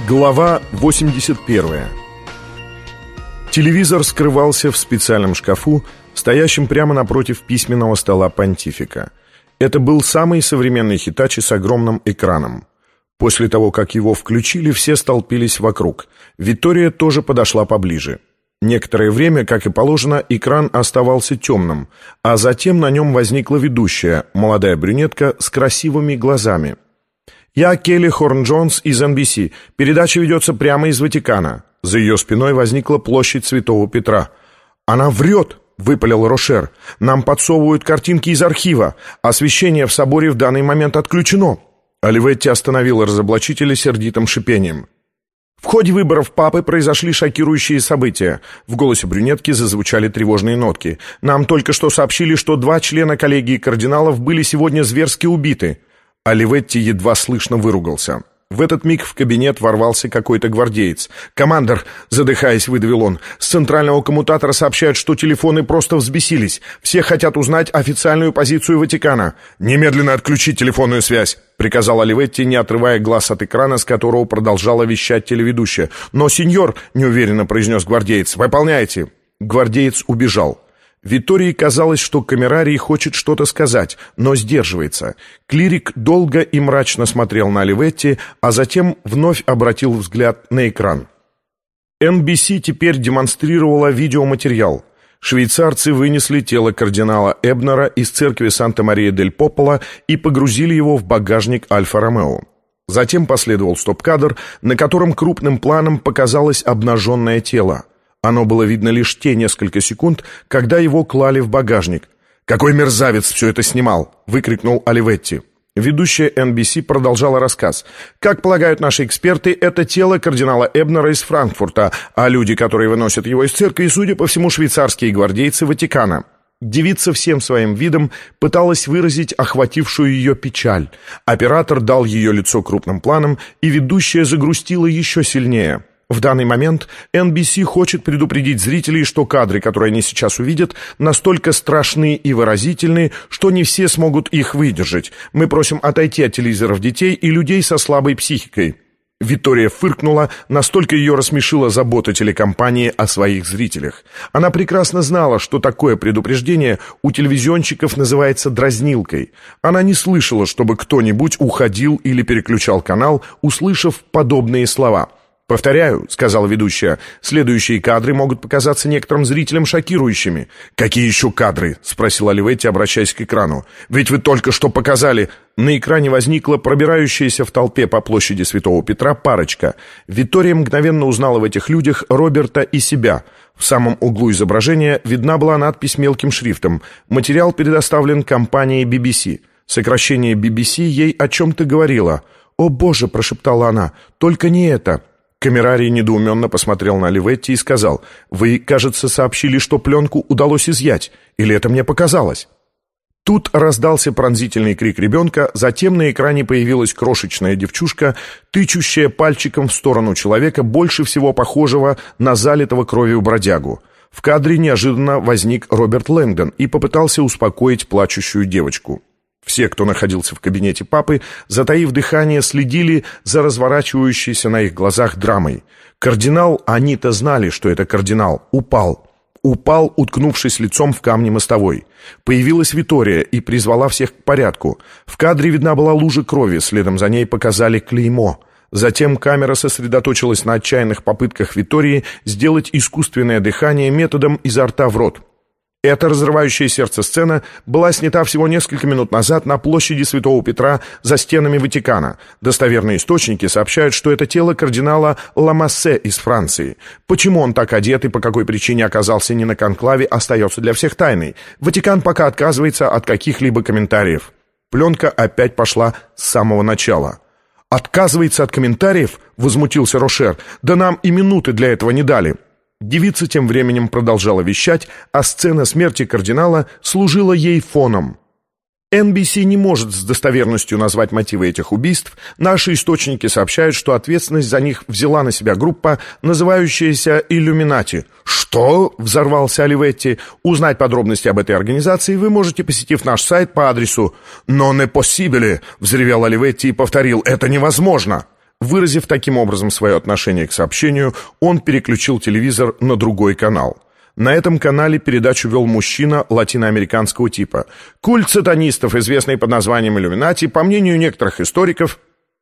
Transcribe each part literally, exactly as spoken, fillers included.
Глава восемьдесят первая. Телевизор скрывался в специальном шкафу, стоящем прямо напротив письменного стола понтифика. Это был самый современный Hitachi с огромным экраном. После того, как его включили, все столпились вокруг. Виктория тоже подошла поближе. Некоторое время, как и положено, экран оставался темным, а затем на нем возникла ведущая, молодая брюнетка с красивыми глазами. «Я Келли Хорн-Джонс из эн би си. Передача ведется прямо из Ватикана». За ее спиной возникла площадь Святого Петра. «Она врет!» — выпалил Рошер. «Нам подсовывают картинки из архива. Освещение в соборе в данный момент отключено». Оливетти остановила разоблачителя сердитым шипением. В ходе выборов папы произошли шокирующие события. В голосе брюнетки зазвучали тревожные нотки. «Нам только что сообщили, что два члена коллегии кардиналов были сегодня зверски убиты». Оливетти едва слышно выругался. В этот миг в кабинет ворвался какой-то гвардеец. «Командор», — задыхаясь, выдавил он, — «с центрального коммутатора сообщают, что телефоны просто взбесились. Все хотят узнать официальную позицию Ватикана». «Немедленно отключить телефонную связь», — приказал Оливетти, не отрывая глаз от экрана, с которого продолжала вещать телеведущая. «Но, сеньор», — неуверенно произнес гвардеец, — «выполняйте». Гвардеец убежал. Виктории казалось, что камерарий хочет что-то сказать, но сдерживается. Клирик долго и мрачно смотрел на Оливетти, а затем вновь обратил взгляд на экран. эн би си теперь демонстрировала видеоматериал. Швейцарцы вынесли тело кардинала Эбнера из церкви Санта-Мария-дель-Пополо и погрузили его в багажник Альфа-Ромео. Затем последовал стоп-кадр, на котором крупным планом показалось обнаженное тело. Оно было видно лишь те несколько секунд, когда его клали в багажник. «Какой мерзавец все это снимал!» — выкрикнул Оливетти. Ведущая эн би си продолжала рассказ. «Как полагают наши эксперты, это тело кардинала Эбнера из Франкфурта, а люди, которые выносят его из церкви, судя по всему, швейцарские гвардейцы Ватикана». Девица всем своим видом пыталась выразить охватившую ее печаль. Оператор дал ее лицо крупным планом, и ведущая загрустила еще сильнее. В данный момент эн би си хочет предупредить зрителей, что кадры, которые они сейчас увидят, настолько страшны и выразительны, что не все смогут их выдержать. Мы просим отойти от телевизоров детей и людей со слабой психикой». Виктория фыркнула, настолько ее рассмешила забота телекомпании о своих зрителях. Она прекрасно знала, что такое предупреждение у телевизионщиков называется дразнилкой. Она не слышала, чтобы кто-нибудь уходил или переключал канал, услышав подобные слова. «Повторяю», — сказала ведущая, — «следующие кадры могут показаться некоторым зрителям шокирующими». «Какие еще кадры?» — спросил Оливетти, обращаясь к экрану. «Ведь вы только что показали...» На экране возникла пробирающаяся в толпе по площади Святого Петра парочка. Виктория мгновенно узнала в этих людях Роберта и себя. В самом углу изображения видна была надпись мелким шрифтом. Материал предоставлен компанией би би си. Сокращение би би си ей о чем-то говорило. «О, Боже!» — прошептала она. «Только не это!» Камерарий недоуменно посмотрел на Оливетти и сказал: «Вы, кажется, сообщили, что пленку удалось изъять. Или это мне показалось?» Тут раздался пронзительный крик ребенка, затем на экране появилась крошечная девчушка, тычущая пальчиком в сторону человека, больше всего похожего на залитого кровью бродягу. В кадре неожиданно возник Роберт Лэнгдон и попытался успокоить плачущую девочку. Все, кто находился в кабинете папы, затаив дыхание, следили за разворачивающейся на их глазах драмой. Кардинал, они-то знали, что это кардинал, упал. Упал, уткнувшись лицом в камни мостовой. Появилась Виктория и призвала всех к порядку. В кадре видна была лужа крови, следом за ней показали клеймо. Затем камера сосредоточилась на отчаянных попытках Виктории сделать искусственное дыхание методом изо рта в рот. Эта разрывающая сердце сцена была снята всего несколько минут назад на площади Святого Петра за стенами Ватикана. Достоверные источники сообщают, что это тело кардинала Ламассе из Франции. Почему он так одет и по какой причине оказался не на конклаве, остается для всех тайной. Ватикан пока отказывается от каких-либо комментариев. Пленка опять пошла с самого начала. «Отказывается от комментариев?» — возмутился Рошер. «Да нам и минуты для этого не дали». Девица тем временем продолжала вещать, а сцена смерти кардинала служила ей фоном. эн би си не может с достоверностью назвать мотивы этих убийств. Наши источники сообщают, что ответственность за них взяла на себя группа, называющаяся «Иллюминати». «Что?» — взорвался Оливетти. «Узнать подробности об этой организации вы можете, посетив наш сайт по адресу». «Non è possibile!» — взревел Оливетти и повторил. «Это невозможно!» Выразив таким образом свое отношение к сообщению, он переключил телевизор на другой канал. На этом канале передачу вел мужчина латиноамериканского типа. Культ сатанистов, известный под названием «Иллюминати», по мнению некоторых историков...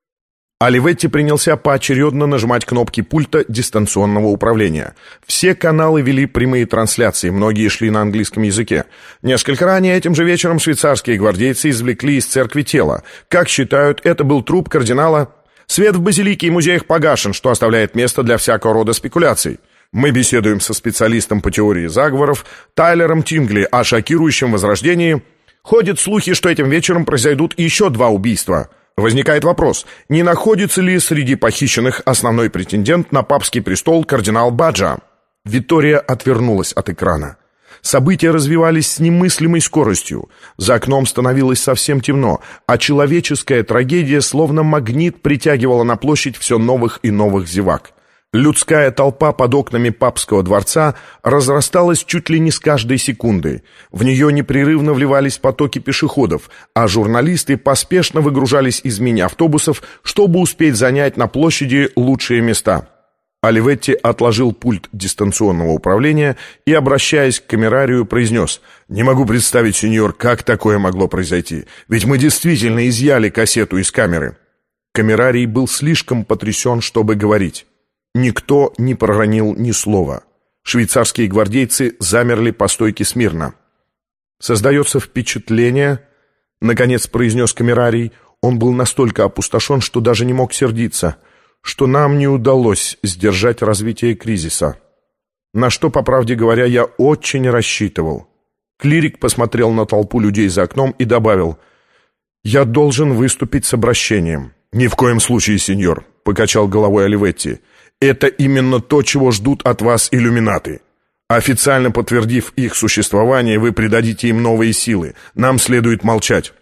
Оливетти принялся поочередно нажимать кнопки пульта дистанционного управления. Все каналы вели прямые трансляции, многие шли на английском языке. Несколько ранее этим же вечером швейцарские гвардейцы извлекли из церкви тело. Как считают, это был труп кардинала. Свет в базилике и музеях погашен, что оставляет место для всякого рода спекуляций. Мы беседуем со специалистом по теории заговоров Тайлером Тингли о шокирующем возрождении. Ходят слухи, что этим вечером произойдут еще два убийства. Возникает вопрос, не находится ли среди похищенных основной претендент на папский престол кардинал Баджа? Виктория отвернулась от экрана. События развивались с немыслимой скоростью. За окном становилось совсем темно, а человеческая трагедия словно магнит притягивала на площадь все новых и новых зевак. Людская толпа под окнами папского дворца разрасталась чуть ли не с каждой секундой. В нее непрерывно вливались потоки пешеходов, а журналисты поспешно выгружались из мини-автобусов, чтобы успеть занять на площади лучшие места. Оливетти отложил пульт дистанционного управления и, обращаясь к камерарию, произнес: «Не могу представить, сеньор, как такое могло произойти, ведь мы действительно изъяли кассету из камеры». Камерарий был слишком потрясен, чтобы говорить. Никто не проронил ни слова. Швейцарские гвардейцы замерли по стойке смирно. «Создается впечатление», — наконец произнес камерарий, он был настолько опустошен, что даже не мог сердиться, что нам не удалось сдержать развитие кризиса. На что, по правде говоря, я очень рассчитывал. Клирик посмотрел на толпу людей за окном и добавил: «Я должен выступить с обращением». «Ни в коем случае, сеньор», — покачал головой Оливетти. «Это именно то, чего ждут от вас иллюминаты. Официально подтвердив их существование, вы придадите им новые силы. Нам следует молчать».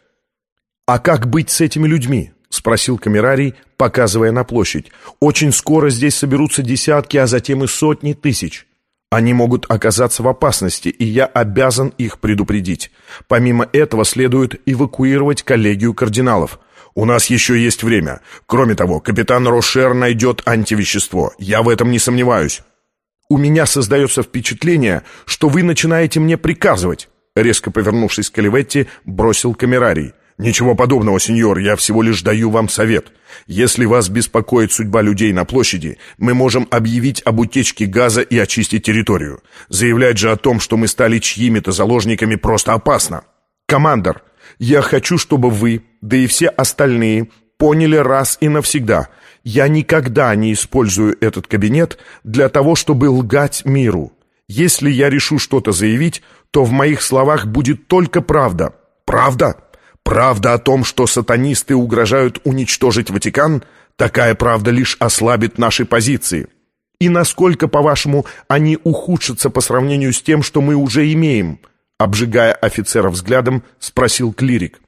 «А как быть с этими людьми?» — спросил камерарий, показывая на площадь. «Очень скоро здесь соберутся десятки, а затем и сотни тысяч. Они могут оказаться в опасности, и я обязан их предупредить. Помимо этого следует эвакуировать коллегию кардиналов». «У нас еще есть время. Кроме того, капитан Рошер найдет антивещество. Я в этом не сомневаюсь». «У меня создается впечатление, что вы начинаете мне приказывать», — резко повернувшись к Оливетти, бросил камерарий. «Ничего подобного, сеньор, я всего лишь даю вам совет. Если вас беспокоит судьба людей на площади, мы можем объявить об утечке газа и очистить территорию. Заявлять же о том, что мы стали чьими-то заложниками, просто опасно. Командор, я хочу, чтобы вы, да и все остальные, поняли раз и навсегда. Я никогда не использую этот кабинет для того, чтобы лгать миру. Если я решу что-то заявить, то в моих словах будет только правда». «Правда? Правда о том, что сатанисты угрожают уничтожить Ватикан? Такая правда лишь ослабит наши позиции». «И насколько, по-вашему, они ухудшатся по сравнению с тем, что мы уже имеем?» Обжигая офицера взглядом, спросил клирик.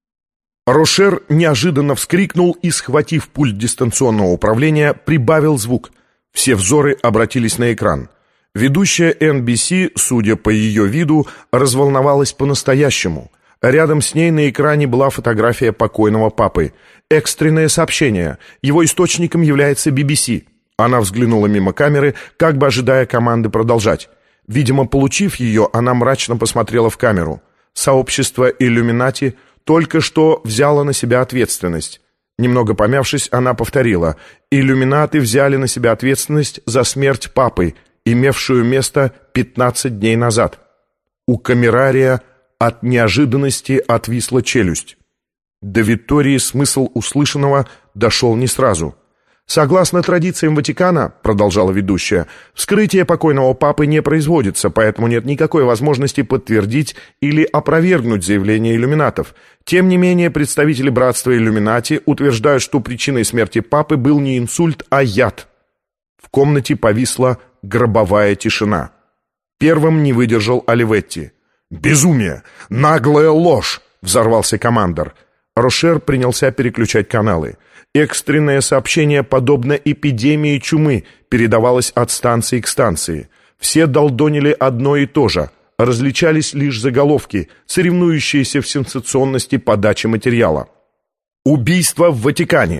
Рошер неожиданно вскрикнул и, схватив пульт дистанционного управления, прибавил звук. Все взоры обратились на экран. Ведущая эн би си, судя по ее виду, разволновалась по-настоящему. Рядом с ней на экране была фотография покойного папы. Экстренное сообщение. Его источником является би би си. Она взглянула мимо камеры, как бы ожидая команды продолжать. Видимо, получив ее, она мрачно посмотрела в камеру. Сообщество «Иллюминати» только что взяло на себя ответственность. Немного помявшись, она повторила: «Иллюминаты взяли на себя ответственность за смерть папы, имевшую место пятнадцать дней назад». У камерария от неожиданности отвисла челюсть. До Виктории смысл услышанного дошел не сразу. «Согласно традициям Ватикана, — продолжала ведущая, — вскрытие покойного папы не производится, поэтому нет никакой возможности подтвердить или опровергнуть заявление иллюминатов. Тем не менее, представители братства Иллюминати утверждают, что причиной смерти папы был не инсульт, а яд». В комнате повисла гробовая тишина. Первым не выдержал Оливетти. «Безумие! Наглая ложь!» — взорвался командор. Рошер принялся переключать каналы. Экстренное сообщение, подобно эпидемии чумы, передавалось от станции к станции. Все долдонили одно и то же. Различались лишь заголовки, соревнующиеся в сенсационности подачи материала. «Убийство в Ватикане!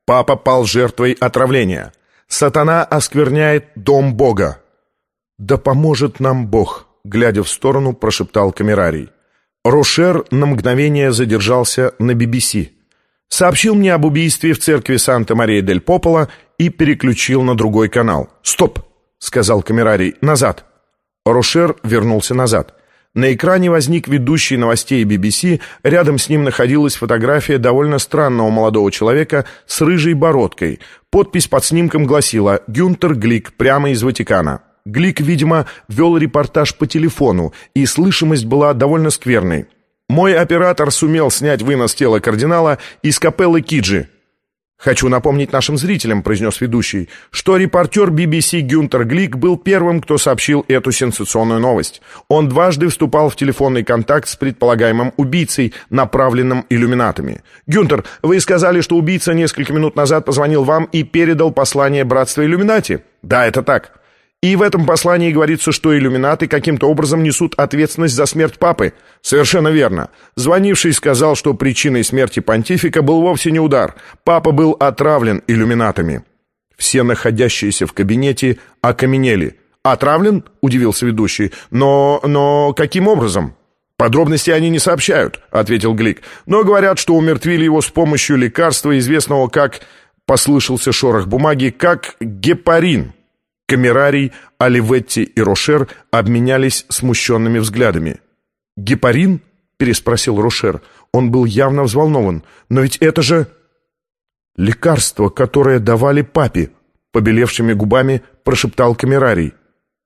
Папа пал жертвой отравления. Сатана оскверняет дом Бога. «Да поможет нам Бог», — глядя в сторону, прошептал камерарий. Рошер на мгновение задержался на би би си. Сообщил мне об убийстве в церкви Санта-Мария-дель-Пополо и переключил на другой канал. «Стоп!» — сказал камерарий. «Назад!» Рошер вернулся назад. На экране возник ведущий новостей би би си, рядом с ним находилась фотография довольно странного молодого человека с рыжей бородкой. Подпись под снимком гласила «Гюнтер Глик, прямо из Ватикана». Глик, видимо, вел репортаж по телефону, и слышимость была довольно скверной. «Мой оператор сумел снять вынос тела кардинала из капеллы Киджи». «Хочу напомнить нашим зрителям», — произнес ведущий, что репортер би би си Гюнтер Глик был первым, кто сообщил эту сенсационную новость. Он дважды вступал в телефонный контакт с предполагаемым убийцей, направленным иллюминатами. «Гюнтер, вы сказали, что убийца несколько минут назад позвонил вам и передал послание братства иллюминати?» «Да, это так». «И в этом послании говорится, что иллюминаты каким-то образом несут ответственность за смерть папы?» «Совершенно верно. Звонивший сказал, что причиной смерти понтифика был вовсе не удар. Папа был отравлен иллюминатами». Все находящиеся в кабинете окаменели. «Отравлен?» — удивился ведущий. «Но... но каким образом?» «Подробности они не сообщают», — ответил Глик. «Но говорят, что умертвили его с помощью лекарства, известного как...» Послышался шорох бумаги, как гепарин. Камерарий, Оливетти и Рошер обменялись смущенными взглядами. «Гепарин?» — переспросил Рошер. Он был явно взволнован. «Но ведь это же...» «Лекарство, которое давали папе», — побелевшими губами прошептал камерарий.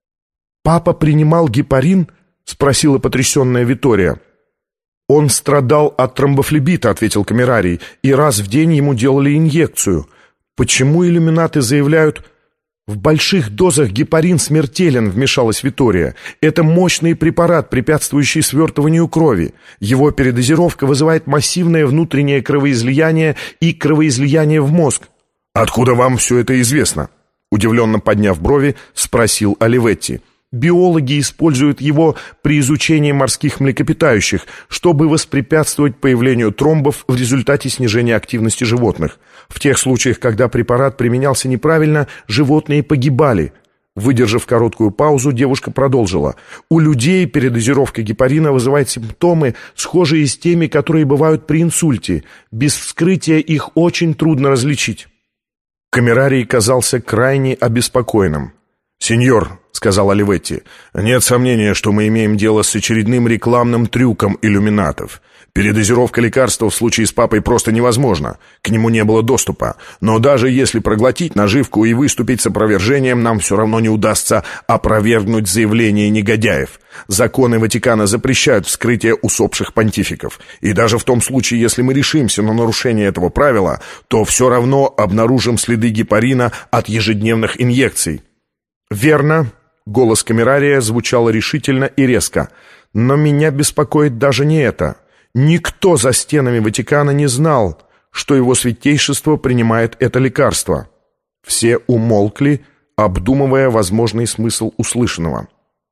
«Папа принимал гепарин?» — спросила потрясенная Витория. «Он страдал от тромбофлебита», — ответил камерарий, «и раз в день ему делали инъекцию. Почему иллюминаты заявляют...» «В больших дозах гепарин смертелен», — вмешалась Витория. «Это мощный препарат, препятствующий свертыванию крови. Его передозировка вызывает массивное внутреннее кровоизлияние и кровоизлияние в мозг». «Откуда вам все это известно?» — удивленно подняв брови, спросил Оливетти. «Биологи используют его при изучении морских млекопитающих, чтобы воспрепятствовать появлению тромбов в результате снижения активности животных. В тех случаях, когда препарат применялся неправильно, животные погибали». Выдержав короткую паузу, девушка продолжила. «У людей передозировка гепарина вызывает симптомы, схожие с теми, которые бывают при инсульте. Без вскрытия их очень трудно различить». Камерарий казался крайне обеспокоенным. «Сеньор», — сказал Оливетти, — «нет сомнения, что мы имеем дело с очередным рекламным трюком иллюминатов. Передозировка лекарства в случае с папой просто невозможна. К нему не было доступа. Но даже если проглотить наживку и выступить с опровержением, нам все равно не удастся опровергнуть заявление негодяев. Законы Ватикана запрещают вскрытие усопших понтификов. И даже в том случае, если мы решимся на нарушение этого правила, то все равно обнаружим следы гепарина от ежедневных инъекций». «Верно», — голос камерария звучал решительно и резко. «Но меня беспокоит даже не это. Никто за стенами Ватикана не знал, что его святейшество принимает это лекарство». Все умолкли, обдумывая возможный смысл услышанного.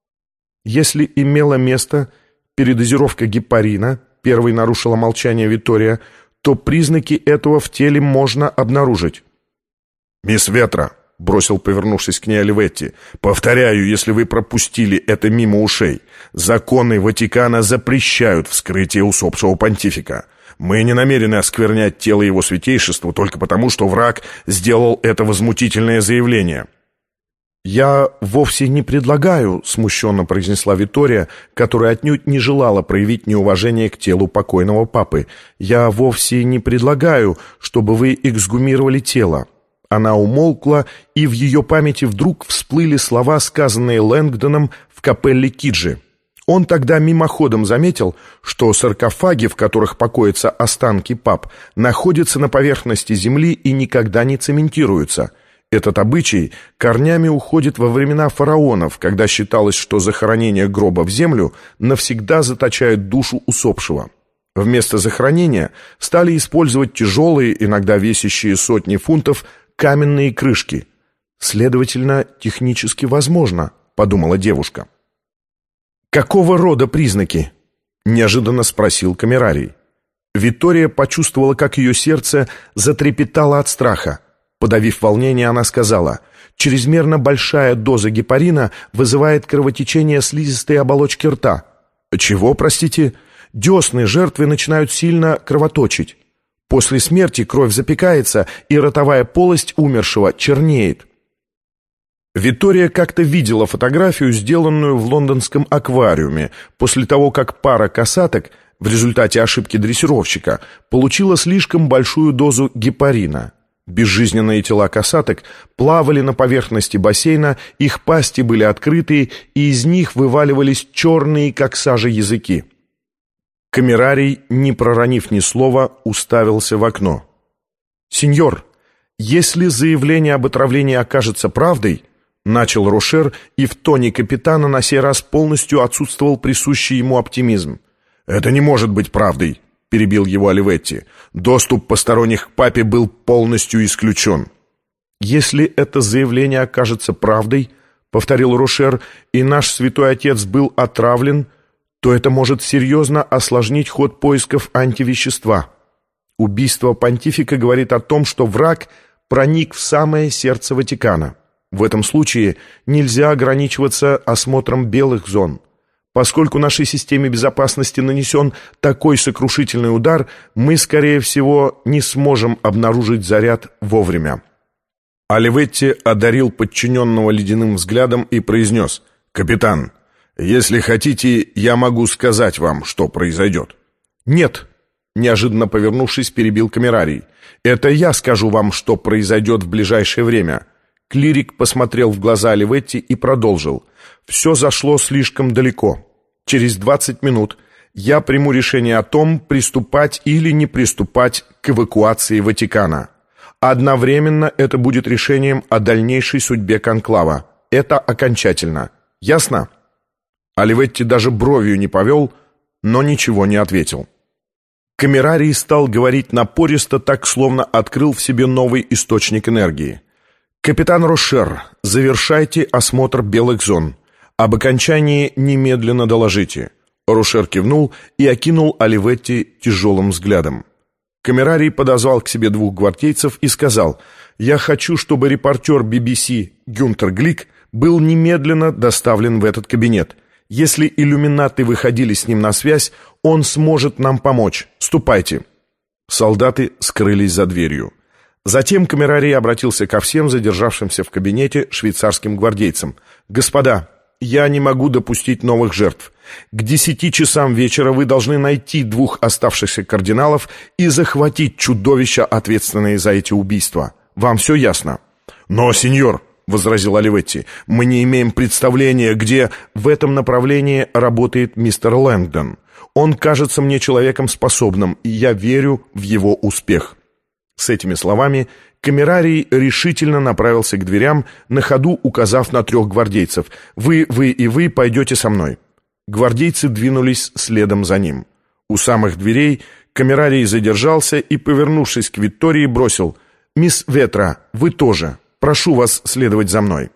«Если имела место передозировка гепарина», — первой нарушила молчание Витория, «то признаки этого в теле можно обнаружить». «Мисс Ветра», — бросил, повернувшись к ней Оливетти, — «повторяю, если вы пропустили это мимо ушей, законы Ватикана запрещают вскрытие усопшего понтифика. Мы не намерены осквернять тело его святейшества только потому, что враг сделал это возмутительное заявление». «Я вовсе не предлагаю», — смущенно произнесла Витория, которая отнюдь не желала проявить неуважение к телу покойного папы. «Я вовсе не предлагаю, чтобы вы эксгумировали тело». Она умолкла, и в ее памяти вдруг всплыли слова, сказанные Лэнгдоном в капелле Киджи. Он тогда мимоходом заметил, что саркофаги, в которых покоятся останки пап, находятся на поверхности земли и никогда не цементируются. Этот обычай корнями уходит во времена фараонов, когда считалось, что захоронение гроба в землю навсегда заточает душу усопшего. Вместо захоронения стали использовать тяжелые, иногда весящие сотни фунтов, каменные крышки. «Следовательно, технически возможно», — подумала девушка. «Какого рода признаки?» — неожиданно спросил камерарий. Виктория почувствовала, как ее сердце затрепетало от страха. Подавив волнение, она сказала: «Чрезмерно большая доза гепарина вызывает кровотечение слизистой оболочки рта». «Чего, простите?» «Десны жертвы начинают сильно кровоточить. После смерти кровь запекается, и ротовая полость умершего чернеет». Виктория как-то видела фотографию, сделанную в лондонском аквариуме, после того, как пара косаток в результате ошибки дрессировщика получила слишком большую дозу гепарина. Безжизненные тела косаток плавали на поверхности бассейна, их пасти были открыты, и из них вываливались черные, как сажа, языки. Камерарий, не проронив ни слова, уставился в окно. «Сеньор, если заявление об отравлении окажется правдой», начал Рошер, и в тоне капитана на сей раз полностью отсутствовал присущий ему оптимизм. «Это не может быть правдой», — перебил его Оливетти. «Доступ посторонних к папе был полностью исключен». «Если это заявление окажется правдой, — повторил Рошер, — и наш святой отец был отравлен, то это может серьезно осложнить ход поисков антивещества. Убийство понтифика говорит о том, что враг проник в самое сердце Ватикана. В этом случае нельзя ограничиваться осмотром белых зон. Поскольку нашей системе безопасности нанесен такой сокрушительный удар, мы, скорее всего, не сможем обнаружить заряд вовремя». Оливетти одарил подчиненного ледяным взглядом и произнес: «Капитан, если хотите, я могу сказать вам, что произойдет». «Нет», — неожиданно повернувшись, перебил камерарий. «Это я скажу вам, что произойдет в ближайшее время». Клирик посмотрел в глаза Оливетти и продолжил: «Все зашло слишком далеко. Через двадцать минут я приму решение о том, приступать или не приступать к эвакуации Ватикана. Одновременно это будет решением о дальнейшей судьбе конклава. Это окончательно. Ясно?» Оливетти даже бровью не повел, но ничего не ответил. Камерарий стал говорить напористо, так словно открыл в себе новый источник энергии. «Капитан Рошер, завершайте осмотр белых зон. Об окончании немедленно доложите». Рошер кивнул и окинул Оливетти тяжелым взглядом. Камерарий подозвал к себе двух гвардейцев и сказал: «Я хочу, чтобы репортер би би си Гюнтер Глик был немедленно доставлен в этот кабинет. Если иллюминаты выходили с ним на связь, он сможет нам помочь. Ступайте». Солдаты скрылись за дверью. Затем камерарий обратился ко всем задержавшимся в кабинете швейцарским гвардейцам. «Господа, я не могу допустить новых жертв. К десяти часам вечера вы должны найти двух оставшихся кардиналов и захватить чудовища, ответственные за эти убийства. Вам все ясно?» «Но, сеньор», — возразил Оливетти, — «мы не имеем представления, где...» «В этом направлении работает мистер Лэнгдон. Он кажется мне человеком способным, и я верю в его успех». С этими словами камерарий решительно направился к дверям, на ходу указав на трех гвардейцев: «Вы, вы и вы пойдете со мной». Гвардейцы двинулись следом за ним. У самых дверей камерарий задержался и, повернувшись к Виктории, бросил: «Мисс Ветра, вы тоже. Прошу вас следовать за мной».